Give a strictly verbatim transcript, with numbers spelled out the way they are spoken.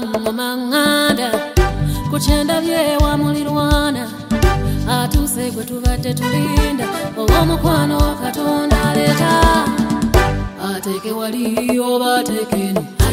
mumanganda kuchenda byewa mulirwana atuse gwe tubadde tulinda owomukwano katonda leta ateke wali oba atekeni